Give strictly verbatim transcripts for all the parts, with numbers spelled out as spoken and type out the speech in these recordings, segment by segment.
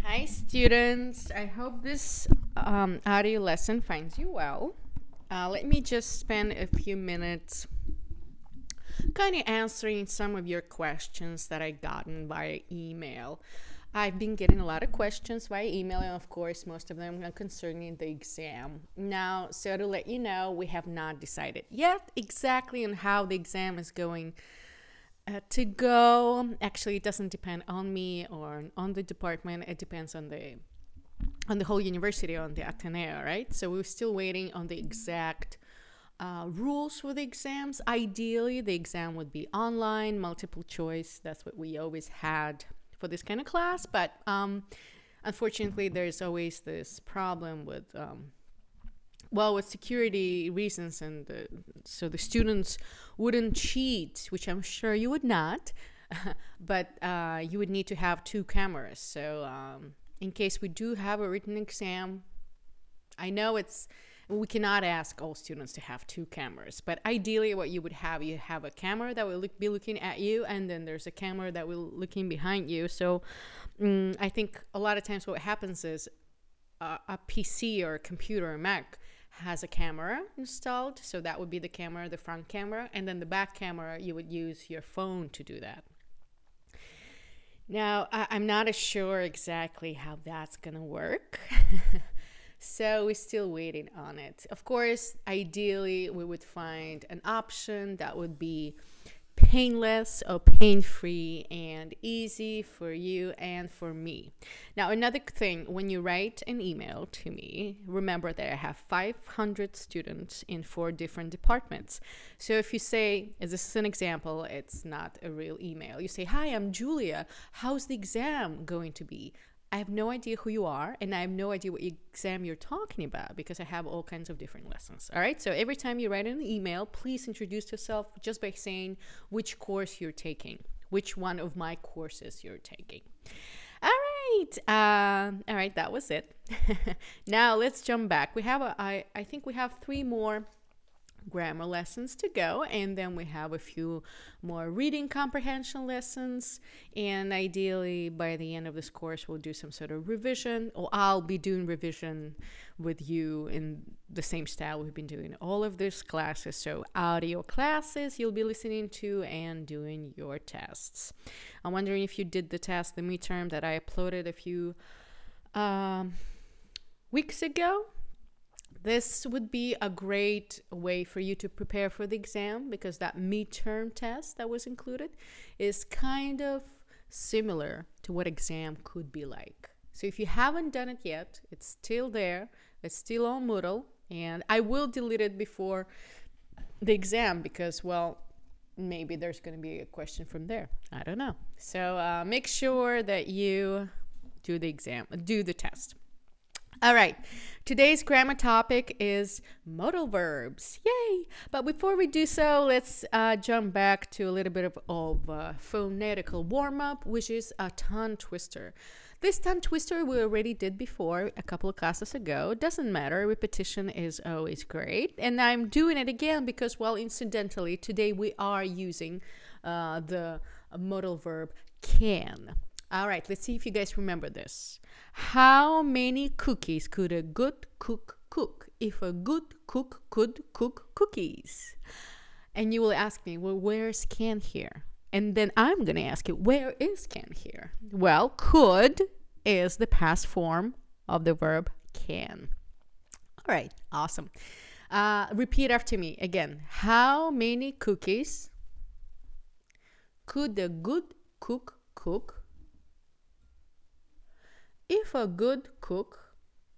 Hi, students. I hope this um, audio lesson finds you well. Uh, let me just spend a few minutes kind of answering some of your questions that I gotten via email. I've been getting a lot of questions via email, and of course, most of them are concerning the exam. Now, so to let you know, we have not decided yet exactly on how the exam is going uh, to go. Actually, it doesn't depend on me or on the department. It depends on the on the whole university, on the Ateneo, right? So we're still waiting on the exact uh, rules for the exams. Ideally, the exam would be online, multiple choice. That's what we always had for this kind of class. But um, unfortunately, there's always this problem with um, well, with security reasons, and uh, so the students wouldn't cheat, which I'm sure you would not, but uh, you would need to have two cameras. So um, in case we do have a written exam, I know it's we cannot ask all students to have two cameras, but ideally what you would have, you have a camera that will look, be looking at you, and then there's a camera that will looking behind you. So um, I think a lot of times what happens is uh, a P C or a computer or Mac has a camera installed, so that would be the camera, the front camera, and then the back camera, you would use your phone to do that. Now, I- I'm not sure exactly how that's gonna work. So we're still waiting on it. Of course, ideally, we would find an option that would be painless or pain-free and easy for you and for me. Now, another thing, when you write an email to me, remember that I have five hundred students in four different departments. So if you say, as this is an example, it's not a real email. You say, "Hi, I'm Julia. How's the exam going to be?" I have no idea who you are, and I have no idea what exam you're talking about because I have all kinds of different lessons. All right, so every time you write an email, please introduce yourself just by saying which course you're taking, which one of my courses you're taking. All right, uh, all right, that was it. Now let's jump back. We have, a, I, I think we have three more grammar lessons to go, and then we have a few more reading comprehension lessons, and ideally by the end of this course we'll do some sort of revision, or I'll be doing revision with you in the same style we've been doing all of these classes. So audio classes you'll be listening to and doing your tests. I'm wondering if you did the test, the midterm that I uploaded a few um, weeks ago. This would be a great way for you to prepare for the exam, because that midterm test that was included is kind of similar to what exam could be like. So if you haven't done it yet, it's still there. It's still on Moodle, and I will delete it before the exam because, well, maybe there's going to be a question from there. I don't know. So uh, make sure that you do the exam, do the test. All right, today's grammar topic is modal verbs. Yay! But before we do so, let's uh, jump back to a little bit of, of uh, phonetical warm-up, which is a tongue twister. This tongue twister we already did before a couple of classes ago. Doesn't matter, repetition is always great. And I'm doing it again because, well, incidentally, today we are using uh, the modal verb can. All right, let's see if you guys remember this. How many cookies could a good cook cook if a good cook could cook cookies? And you will ask me, well, where's can here? And then I'm going to ask you, where is can here? Well, could is the past form of the verb can. All right, awesome. Uh, repeat after me again. How many cookies could a good cook cook if a good cook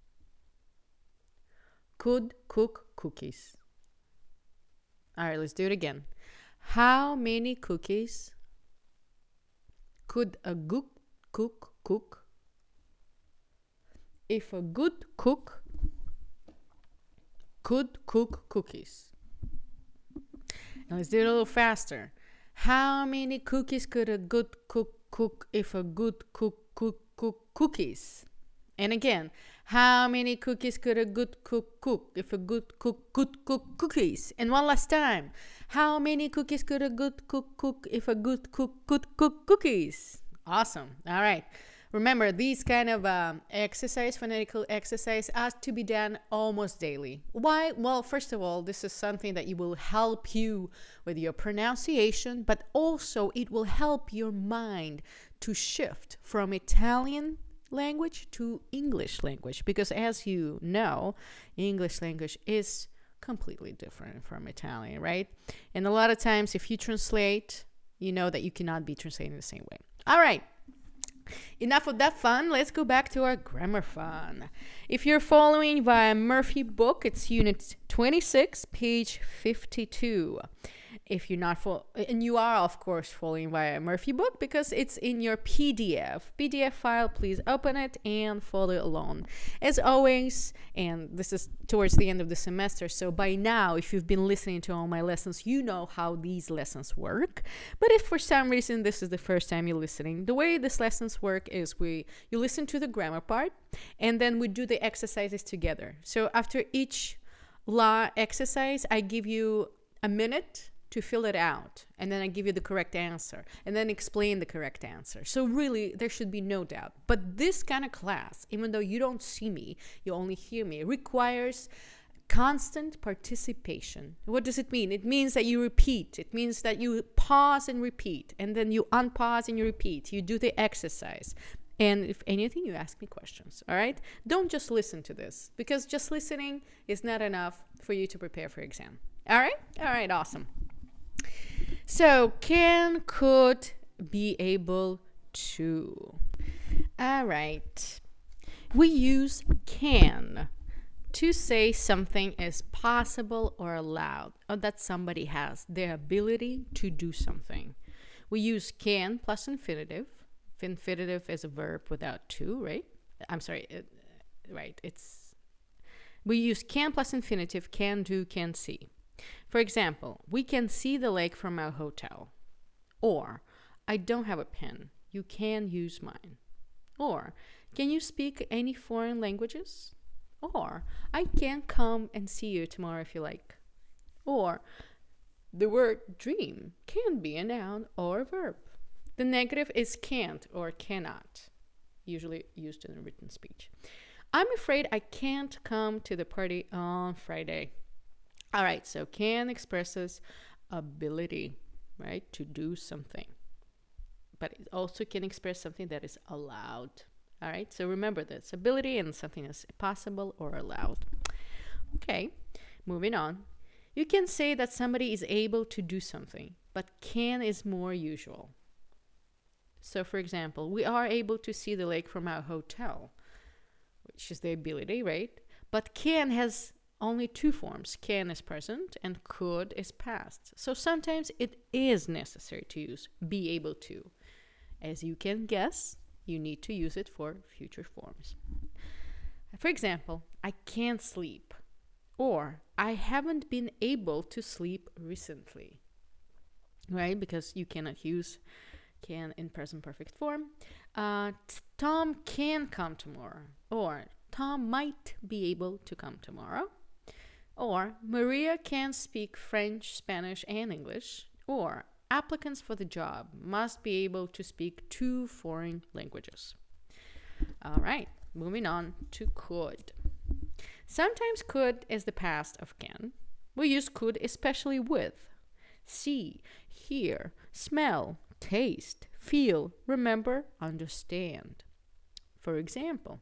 could cook cookies? All right, let's do it again. How many cookies could a good cook cook if a good cook could cook cookies? Now let's do it a little faster. How many cookies could a good cook cook if a good cook cook cook cookies? And again, how many cookies could a good cook cook if a good cook could cook cookies? And one last time, how many cookies could a good cook cook if a good cook could cook cookies? Awesome. All right. Remember, these kind of um, exercise, phonetical exercise, has to be done almost daily. Why? Well, first of all, this is something that you will help you with your pronunciation, but also it will help your mind to shift from Italian language to English language, because as you know, English language is completely different from Italian, right? And a lot of times if you translate, you know that you cannot be translating the same way. All right. Enough of that fun. Let's go back to our grammar fun. If you're following via Murphy book, it's unit twenty-six, page fifty-two. If you're not full, and you are of course following via Murphy book because it's in your P D F P D F file, please open it and follow along. As always, and this is towards the end of the semester, so by now, if you've been listening to all my lessons, you know how these lessons work. But if for some reason this is the first time you're listening, the way these lessons work is we you listen to the grammar part, and then we do the exercises together. So after each law exercise, I give you a minute to fill it out, and then I give you the correct answer, and then explain the correct answer. So really, there should be no doubt. But this kind of class, even though you don't see me, you only hear me, requires constant participation. What does it mean? It means that you repeat. It means that you pause and repeat, and then you unpause and you repeat. You do the exercise. And if anything, you ask me questions, all right? Don't just listen to this, because just listening is not enough for you to prepare for exam. All right? All right, awesome. So, can, could, be able to. All right. We use can to say something is possible or allowed, or that somebody has the ability to do something. We use can plus infinitive. Infinitive is a verb without to, right? I'm sorry, it, right, it's, we use can plus infinitive, can do, can see. For example, we can see the lake from our hotel. Or, I don't have a pen. You can use mine. Or, can you speak any foreign languages? Or, I can come and see you tomorrow if you like. Or, the word dream can be a noun or a verb. The negative is can't or cannot, usually used in a written speech. I'm afraid I can't come to the party on Friday. All right, so can expresses ability, right, to do something. But it also can express something that is allowed. All right, so remember this, ability and something that's possible or allowed. Okay, moving on. You can say that somebody is able to do something, but can is more usual. So, for example, we are able to see the lake from our hotel, which is the ability, right? But can has only two forms. Can is present and could is past. So sometimes it is necessary to use be able to. As you can guess, you need to use it for future forms. For example, I can't sleep, or I haven't been able to sleep recently, right? Because you cannot use can in present perfect form. Uh, Tom can come tomorrow, or Tom might be able to come tomorrow. Or Maria can speak French, Spanish, and English. Or applicants for the job must be able to speak two foreign languages. All right, moving on to could. Sometimes could is the past of can. We use could especially with see, hear, smell, taste, feel, remember, understand. For example,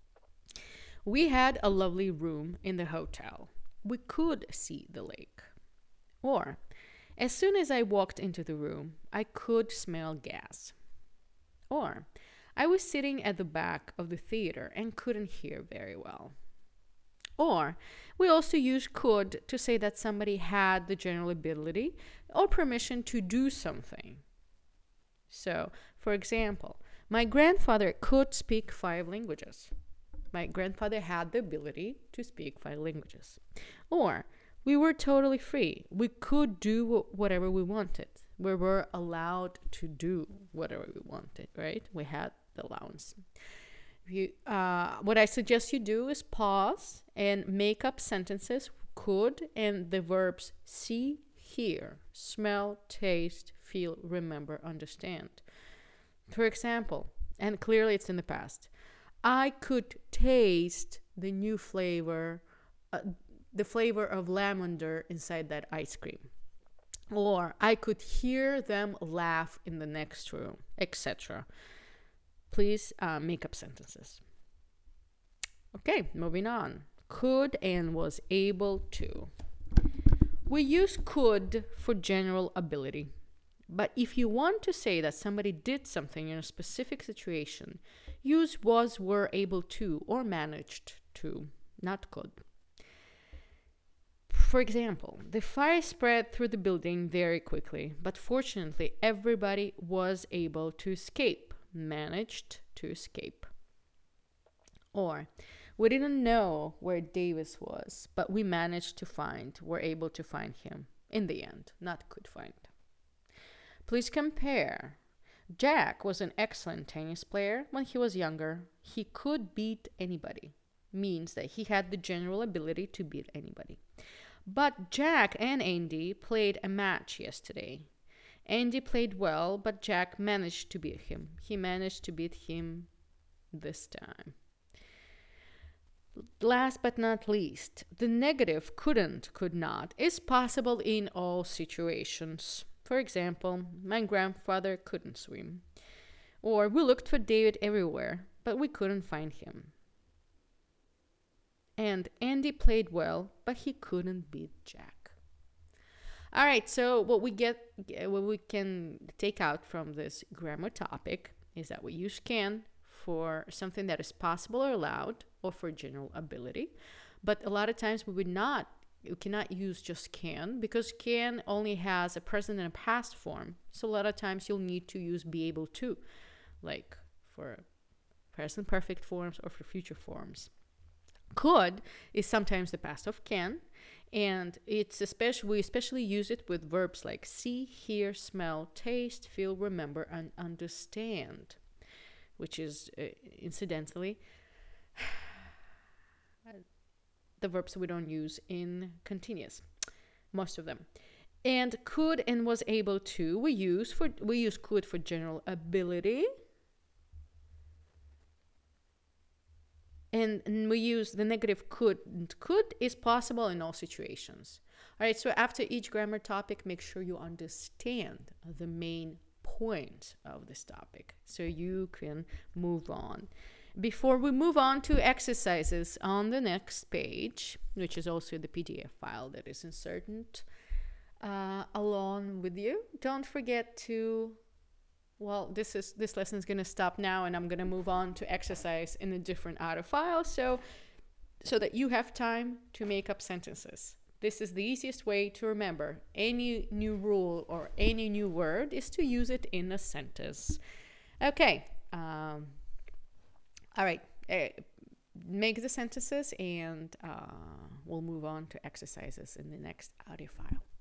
we had a lovely room in the hotel. We could see the lake. Or, as soon as I walked into the room, I could smell gas. Or, I was sitting at the back of the theater and couldn't hear very well. Or, we also use could to say that somebody had the general ability or permission to do something. So, for example, my grandfather could speak five languages. My grandfather had the ability to speak five languages. Or, we were totally free. We could do whatever we wanted. We were allowed to do whatever we wanted, right? We had the allowance. You, uh, what I suggest you do is pause and make up sentences, could, and the verbs see, hear, smell, taste, feel, remember, understand. For example, And clearly it's in the past. I could taste the new flavor, uh, the flavor of lavender inside that ice cream. Or I could hear them laugh in the next room, et cetera. Please uh, make up sentences. Okay, moving on. Could and was able to. We use could for general ability. But if you want to say that somebody did something in a specific situation, use was, were, able to, or managed to, not could. For example, the fire spread through the building very quickly, but fortunately everybody was able to escape, managed to escape. Or, we didn't know where Davis was, but we managed to find, were able to find him in the end, not could find. Please compare. Jack was an excellent tennis player when he was younger. He could beat anybody. Means that he had the general ability to beat anybody. But Jack and Andy played a match yesterday. Andy played well, but Jack managed to beat him. He managed to beat him this time. Last but not least, the negative couldn't, could not is possible in all situations. For example, my grandfather couldn't swim. Or we looked for David everywhere, but we couldn't find him. And Andy played well, but he couldn't beat Jack. All right, so what we get, what we can take out from this grammar topic is that we use can for something that is possible or allowed, or for general ability. But a lot of times we would not, you cannot use just can, because can only has a present and a past form. So a lot of times you'll need to use be able to, like for present perfect forms or for future forms. Could is sometimes the past of can, and it's especially we especially use it with verbs like see, hear, smell, taste, feel, remember, and understand, which is uh, incidentally the verbs we don't use in continuous, most of them. And could and was able to we use for we use could for general ability. And, and we use the negative could. Could is possible in all situations. All right, so after each grammar topic, make sure you understand the main point of this topic so you can move on. Before we move on to exercises on the next page, which is also the P D F file that is inserted uh, along with you, don't forget to Well, this is this lesson is going to stop now, and I'm going to move on to exercise in a different audio file, so so that you have time to make up sentences. This is the easiest way to remember any new rule or any new word is to use it in a sentence. Okay. Um, all right. Uh, make the sentences, and uh, we'll move on to exercises in the next audio file.